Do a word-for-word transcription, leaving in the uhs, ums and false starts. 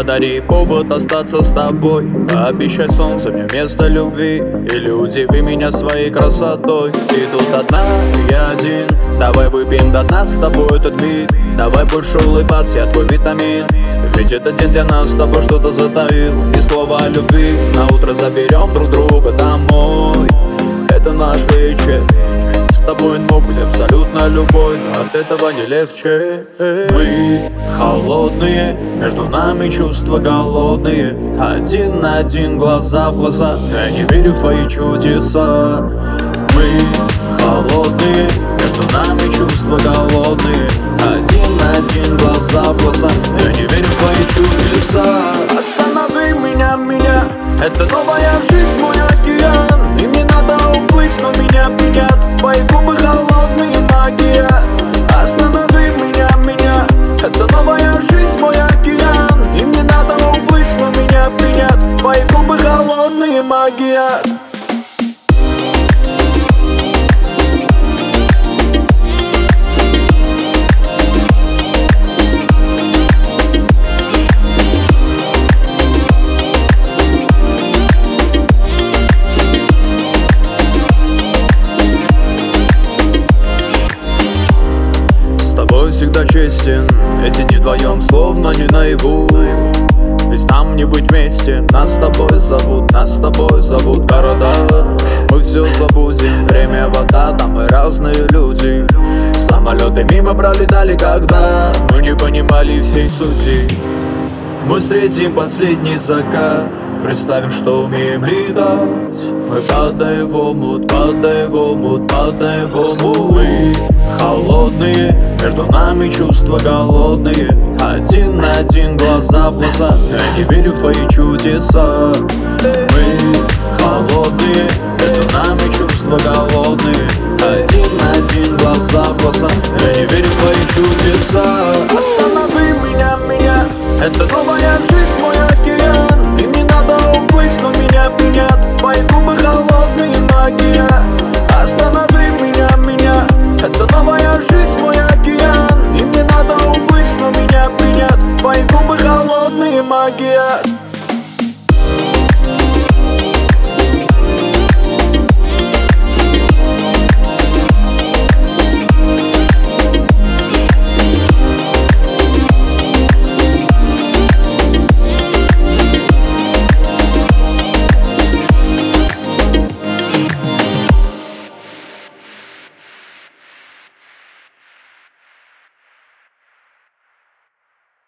Подари повод остаться с тобой. Обещай солнце мне вместо любви, или удиви меня своей красотой. И тут одна, я один. Давай выпьем до дна с тобой этот миг. Давай больше улыбаться, я твой витамин. Ведь этот день для нас с тобой что-то затаил. И слова о любви, на утро заберем друг друга домой. Это наш вечер, с тобой мог быть абсолютно любой, но от этого не легче. Мы холодные, между нами чувства голодные. Один на один, глаза в глаза, я не верю в твои чудеса. Мы холодные, между нами чувства голодные. Один на один, глаза в глаза, я не верю в твои чудеса. Останови меня, меня, это новая жизнь, мой океан. И мне надо уплыть, но меня пьянят твои губы холодные, магия. Останови меня, меня, это новая жизнь, мой океан. И мне надо уплыть, но меня пьянят твои губы холодные, магия. Всегда честен, эти дни вдвоем словно не наяву. Ведь нам не быть вместе, нас с тобой зовут, нас с тобой зовут города. Мы все забудем, время, вода, там мы разные люди. Самолеты мимо пролетали, когда мы не понимали всей сути. Мы встретим последний закат, представим, что умеем летать. Мы падаем в омут, падаем в омут, падаем в омут. Мы холодные, между нами чувства голодные. Один на один, глаза в глаза, я не верю в твои чудеса. Мы холодные, между нами чувства голодные. Один на один, глаза в глаза, я не верю в твои чудеса. Останови меня, меня, это новая